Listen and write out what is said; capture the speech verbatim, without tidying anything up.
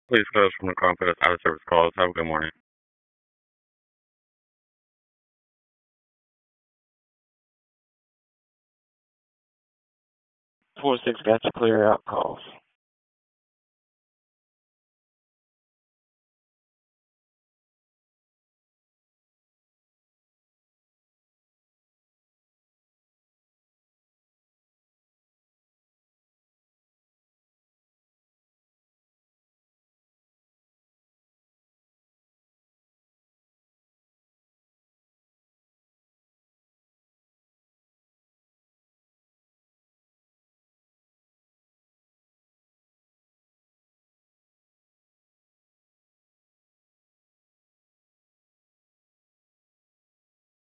Please close from the confidence out of service calls. Have a good morning. Four six got to clear out calls.